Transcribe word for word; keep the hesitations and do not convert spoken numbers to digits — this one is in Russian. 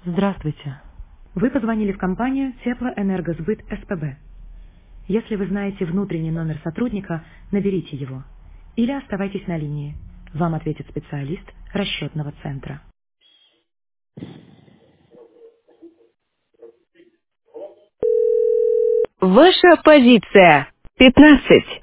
Здравствуйте. Вы позвонили в компанию Теплоэнергосбыт СПБ. Если вы знаете внутренний номер сотрудника, наберите его. Или оставайтесь на линии. Вам ответит специалист расчетного центра. Ваша позиция. пятнадцать.